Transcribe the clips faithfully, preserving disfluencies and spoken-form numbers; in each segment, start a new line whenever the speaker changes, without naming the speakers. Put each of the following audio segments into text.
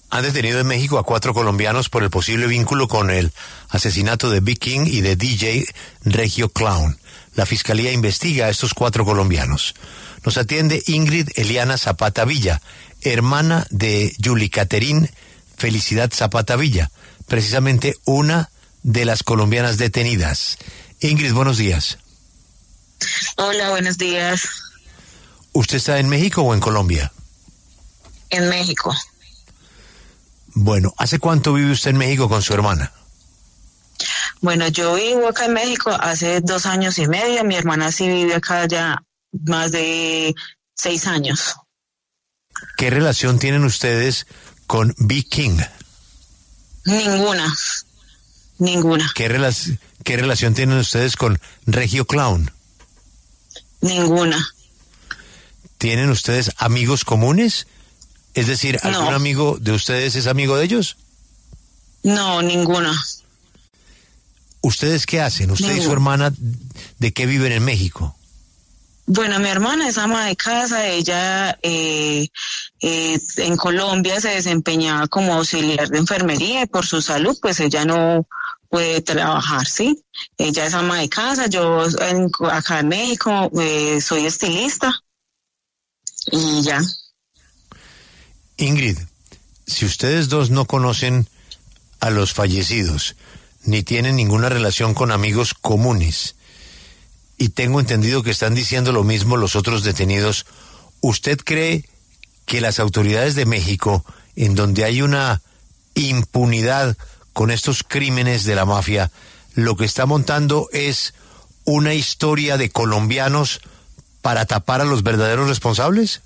Han detenido en México a cuatro colombianos por el posible vínculo con el asesinato de Big King y de D J Regio Clown. La Fiscalía investiga a estos cuatro colombianos. Nos atiende Ingrid Eliana Zapata Villa, hermana de Yuli Caterín Felicidad Zapata Villa, precisamente una de las colombianas detenidas. Ingrid, buenos días.
Hola, buenos días.
¿Usted está en México o en Colombia?
En México.
Bueno, ¿hace cuánto vive usted en México con su hermana?
Bueno, yo vivo acá en México hace dos años y medio. Mi hermana sí vive acá ya más de seis años.
¿Qué relación tienen ustedes con Big King?
Ninguna. Ninguna.
¿Qué, rela- qué relación tienen ustedes con Regio Clown?
Ninguna.
¿Tienen ustedes amigos comunes? Es decir, ¿algún
No.
amigo de ustedes es amigo de ellos?
No, ninguna.
¿Ustedes qué hacen? ¿Usted
No.
y su hermana de qué viven en México?
Bueno, mi hermana es ama de casa. Ella eh, eh, en Colombia se desempeñaba como auxiliar de enfermería y por su salud, pues ella no puede trabajar, ¿sí? Ella es ama de casa. Yo en, acá en México eh, soy estilista y ya.
Ingrid, si ustedes dos no conocen a los fallecidos, ni tienen ninguna relación con amigos comunes, y tengo entendido que están diciendo lo mismo los otros detenidos, ¿usted cree que las autoridades de México, en donde hay una impunidad con estos crímenes de la mafia, lo que está montando es una historia de colombianos para tapar a los verdaderos responsables?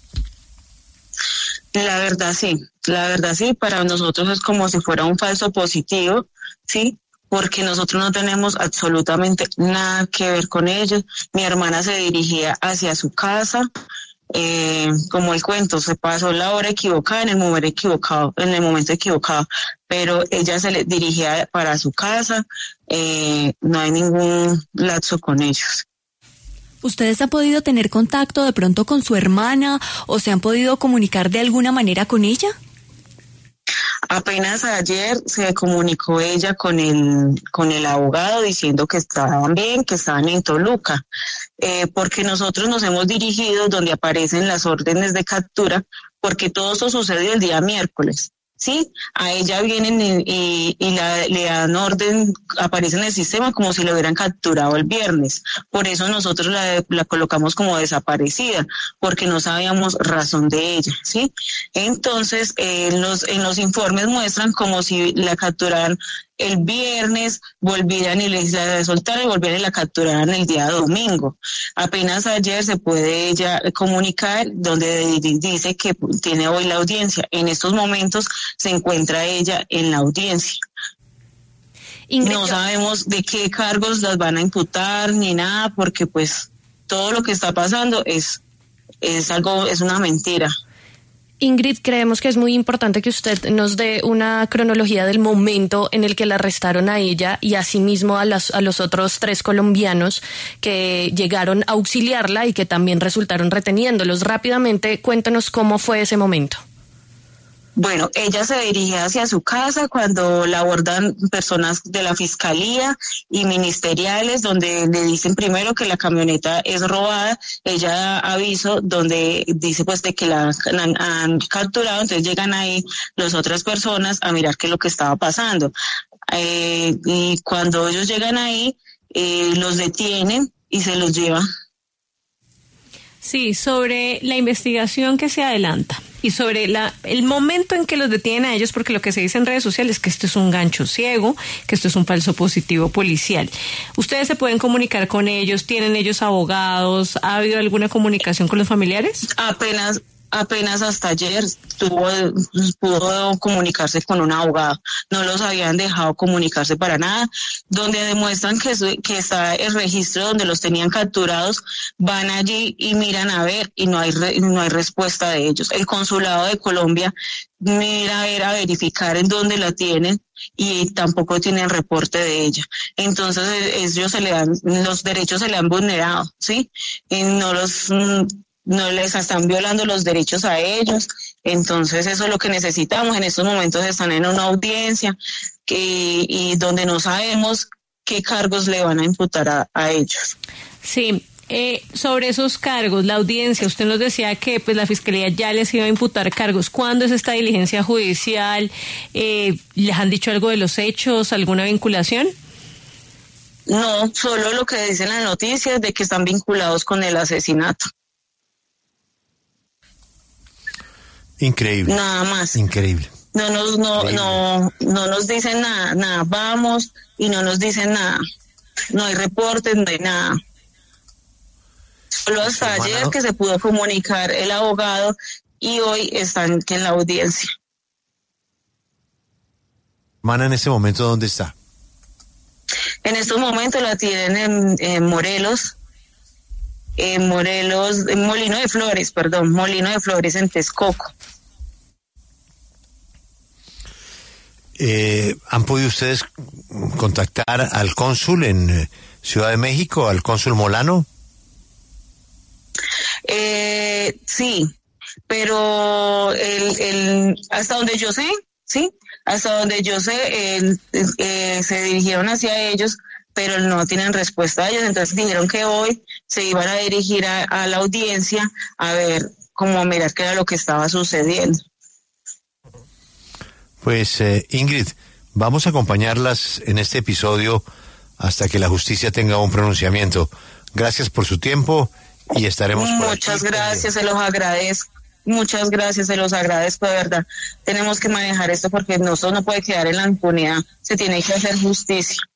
La verdad sí, la verdad sí, para nosotros es como si fuera un falso positivo, ¿sí? Porque nosotros no tenemos absolutamente nada que ver con ellos. Mi hermana se dirigía hacia su casa, eh, como el cuento, se pasó la hora equivocada en el momento equivocado, en el momento equivocado, pero ella se le dirigía para su casa, eh, no hay ningún lapso con ellos.
¿Ustedes han podido tener contacto de pronto con su hermana o se han podido comunicar de alguna manera con ella?
Apenas ayer se comunicó ella con el con el abogado diciendo que estaban bien, que estaban en Toluca, eh, porque nosotros nos hemos dirigido donde aparecen las órdenes de captura, porque todo eso sucedió el día miércoles. Sí, a ella vienen y, y, y la, le dan orden, aparece en el sistema como si lo hubieran capturado el viernes. Por eso nosotros la, la colocamos como desaparecida, porque no sabíamos razón de ella, ¿sí? Entonces, eh, los, en los informes muestran como si la capturaran el viernes, volvían y les la soltaron y volvían y la capturaran el día domingo. Apenas ayer se puede ella comunicar donde dice que tiene hoy la audiencia. En estos momentos se encuentra ella en la audiencia. Ingrid, no sabemos de qué cargos las van a imputar ni nada, porque pues todo lo que está pasando es, es algo, es una mentira.
Ingrid, creemos que es muy importante que usted nos dé una cronología del momento en el que la arrestaron a ella y asimismo a, las, a los otros tres colombianos que llegaron a auxiliarla y que también resultaron reteniéndolos. Rápidamente, cuéntanos cómo fue ese momento.
Bueno, ella se dirigía hacia su casa cuando la abordan personas de la fiscalía y ministeriales, donde le dicen primero que la camioneta es robada. Ella da aviso donde dice pues de que la han, han capturado, entonces llegan ahí las otras personas a mirar qué es lo que estaba pasando. Eh, y cuando ellos llegan ahí, eh, los detienen y se los llevan.
Sí, sobre la investigación que se adelanta y sobre la el momento en que los detienen a ellos, porque lo que se dice en redes sociales es que esto es un gancho ciego, que esto es un falso positivo policial. ¿Ustedes se pueden comunicar con ellos? ¿Tienen ellos abogados? ¿Ha habido alguna comunicación con los familiares?
Apenas... Apenas hasta ayer tuvo, pudo comunicarse con un abogado. No los habían dejado comunicarse para nada. Donde demuestran que, que está el registro donde los tenían capturados, van allí y miran a ver y no hay, re, no hay respuesta de ellos. El consulado de Colombia mira a ver, a verificar en dónde la tienen y tampoco tienen reporte de ella. Entonces ellos se le dan, los derechos se le han vulnerado, ¿sí? Y no los... no les están violando los derechos a ellos Entonces eso es lo que necesitamos. En estos momentos están en una audiencia que, y donde no sabemos qué cargos le van a imputar a, a ellos.
Sí. Eh, sobre esos cargos, la audiencia, usted nos decía que pues la Fiscalía ya les iba a imputar cargos. ¿Cuándo es esta diligencia judicial? Eh, ¿Les han dicho algo de los hechos, alguna vinculación?
No, solo lo que dicen las noticias de que están vinculados con el asesinato.
Increíble.
Nada más.
Increíble.
No nos, no, no, no nos dicen nada, nada. Vamos y no nos dicen nada. No hay reportes, no hay nada. Solo hasta
Hermana,
ayer
¿no?
que se pudo comunicar el abogado y hoy están en la audiencia.
Hermana, en este momento, ¿dónde está?
En estos momentos la tienen en, en Morelos, en Morelos, en Molino de Flores, perdón, Molino de Flores en Texcoco.
Eh, ¿Han podido ustedes contactar al cónsul en eh, Ciudad de México, al cónsul Molano?
Eh, sí, pero el, el, hasta donde yo sé, sí, hasta donde yo sé, el, eh, se dirigieron hacia ellos, pero no tienen respuesta a ellos, entonces dijeron que hoy se iban a dirigir a, a la audiencia a ver cómo mirar qué era lo que estaba sucediendo.
Pues eh, Ingrid, vamos a acompañarlas en este episodio hasta que la justicia tenga un pronunciamiento. Gracias por su tiempo y estaremos por
Muchas
aquí.
gracias, se los agradezco. Muchas gracias, se los agradezco de verdad. Tenemos que manejar esto porque nosotros no puede quedar en la impunidad. Se tiene que hacer justicia.